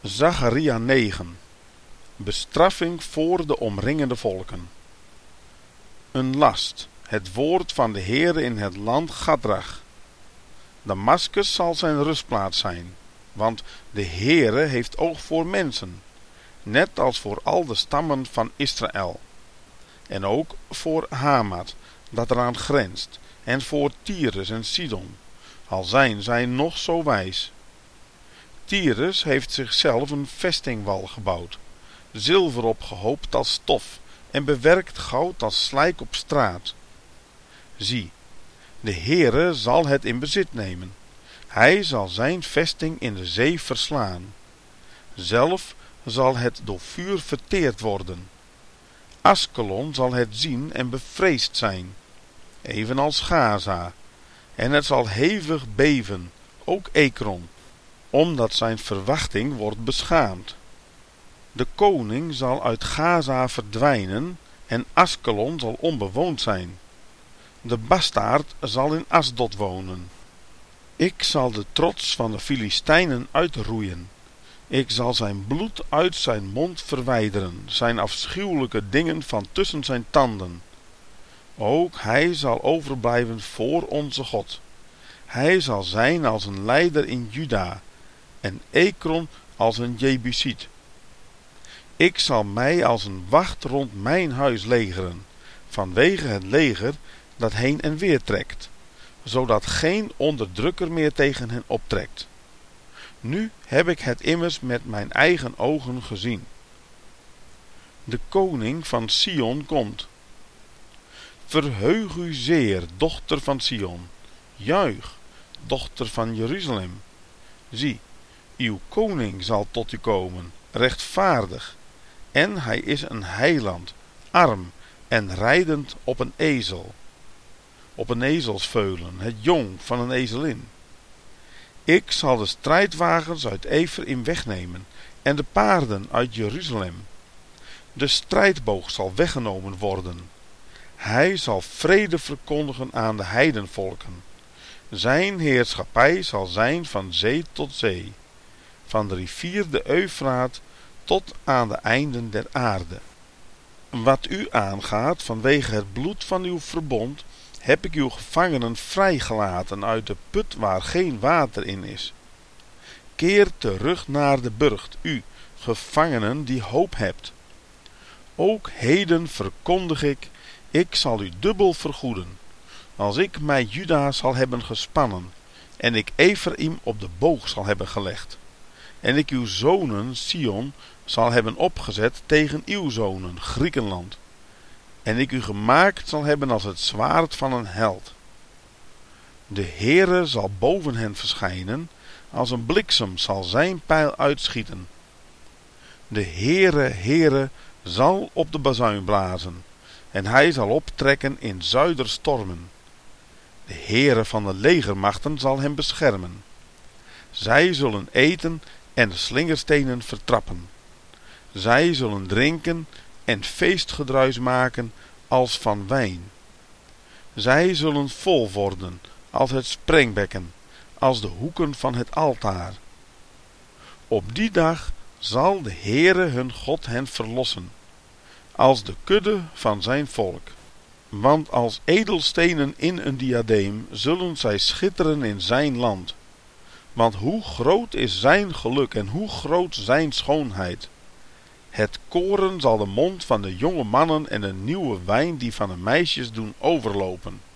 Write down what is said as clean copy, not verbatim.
Zacharia 9. Bestraffing voor de omringende volken. Een last, het woord van de Heere in het land Gadrach. Damaskus zal zijn rustplaats zijn, want de Heere heeft oog voor mensen, net als voor al de stammen van Israël. En ook voor Hamat, dat eraan grenst, en voor Tyrus en Sidon, al zijn zij nog zo wijs. Tyrus heeft zichzelf een vestingwal gebouwd, zilver opgehoopt als stof en bewerkt goud als slijk op straat. Zie, de Heere zal het in bezit nemen. Hij zal zijn vesting in de zee verslaan. Zelf zal het door vuur verteerd worden. Askelon zal het zien en bevreesd zijn, evenals Gaza, en het zal hevig beven, ook Ekron, omdat zijn verwachting wordt beschaamd. De koning zal uit Gaza verdwijnen en Askelon zal onbewoond zijn. De bastaard zal in Asdod wonen. Ik zal de trots van de Filistijnen uitroeien. Ik zal zijn bloed uit zijn mond verwijderen, zijn afschuwelijke dingen van tussen zijn tanden. Ook hij zal overblijven voor onze God. Hij zal zijn als een leider in Juda en Ekron als een Jebusiet. Ik zal mij als een wacht rond mijn huis legeren, vanwege het leger dat heen en weer trekt, zodat geen onderdrukker meer tegen hen optrekt. Nu heb ik het immers met mijn eigen ogen gezien. De koning van Sion komt. Verheug u zeer, dochter van Sion. Juich, dochter van Jeruzalem. Zie, uw koning zal tot u komen, rechtvaardig. En hij is een heiland, arm en rijdend op een ezel. Op een ezelsveulen, het jong van een ezelin. Ik zal de strijdwagens uit Ephraim wegnemen en de paarden uit Jeruzalem. De strijdboog zal weggenomen worden. Hij zal vrede verkondigen aan de heidenvolken. Zijn heerschappij zal zijn van zee tot zee, van de rivier de Eufraat tot aan de einden der aarde. Wat u aangaat vanwege het bloed van uw verbond, heb ik uw gevangenen vrijgelaten uit de put waar geen water in is. Keer terug naar de burcht, u gevangenen die hoop hebt. Ook heden verkondig ik zal u dubbel vergoeden, als ik mij Juda zal hebben gespannen, en ik Ephraim op de boog zal hebben gelegd, en ik uw zonen Sion zal hebben opgezet tegen uw zonen Griekenland, en ik u gemaakt zal hebben als het zwaard van een held. De Heere zal boven hen verschijnen, als een bliksem zal zijn pijl uitschieten. De Heere zal op de bazuin blazen, en hij zal optrekken in zuiderstormen. De Heere van de legermachten zal hem beschermen. Zij zullen eten en de slingerstenen vertrappen. Zij zullen drinken en feestgedruis maken als van wijn. Zij zullen vol worden als het sprengbekken, als de hoeken van het altaar. Op die dag zal de Heere hun God hen verlossen, als de kudde van zijn volk. Want als edelstenen in een diadeem zullen zij schitteren in zijn land. Want hoe groot is zijn geluk en hoe groot zijn schoonheid. Het koren zal de mond van de jonge mannen en de nieuwe wijn die van de meisjes doen overlopen.